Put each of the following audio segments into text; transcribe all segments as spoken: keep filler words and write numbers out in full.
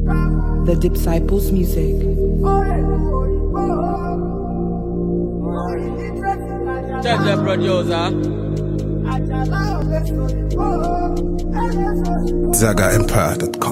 The Disciples Music. Check the producer. Zaga Empire dot com.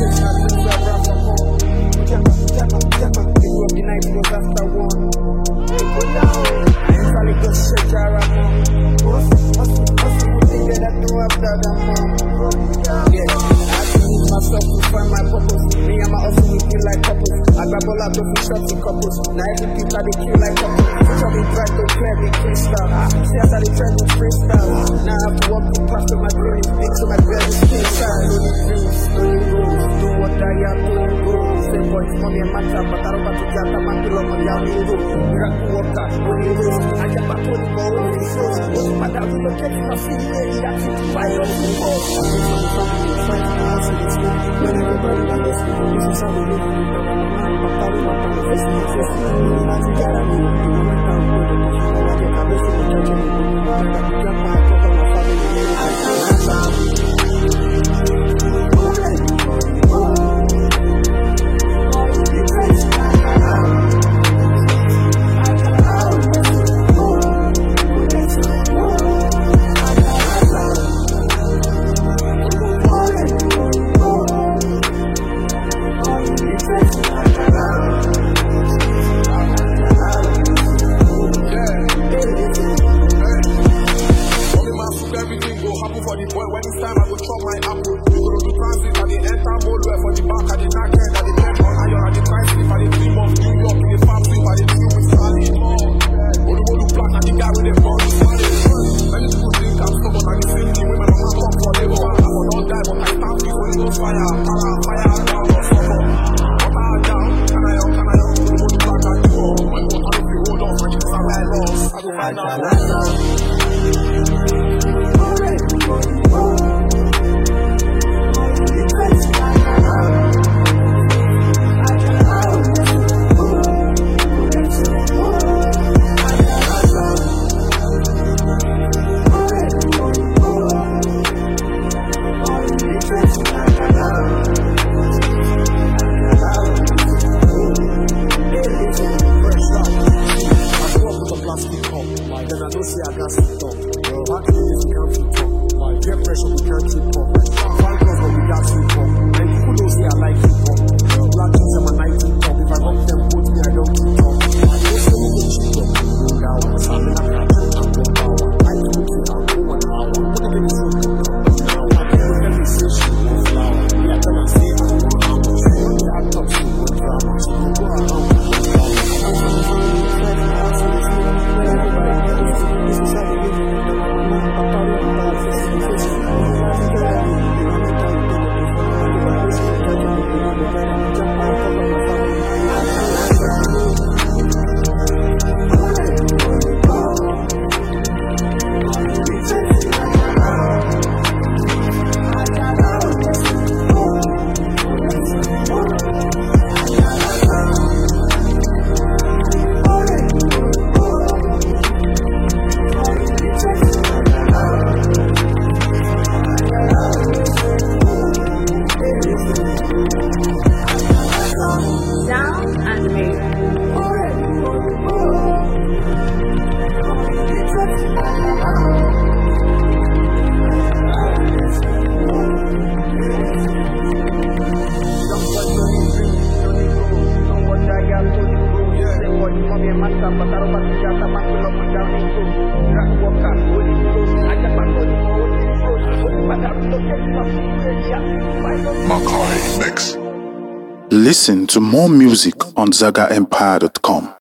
Myself to find my purpose. Me and my hustle, we feel like couples. I grab all out of the shots in couples. Now every people they kill like couples. Switch on me bright, don't clear me crystal. See how they try to freestyle. Now I have to walk through past my dreams. Big to my belly, skin side. Lonely dreams, lonely rules. Do what I have to go. Say boys, mommy and matter, but I don't want to get a man to love my young road. Miracle worker, only rules. I get back to the goal, only shows. What's my dad, we don't get my feet, lady. That's it, fire on the ball. When everybody got this, this is how we live. I'm probably not going to face me. I'm not together. I'm not down with it. I get my list of the judge. I'm not going to jump my foot on my father. Listen to more music on Zaga Empire dot com.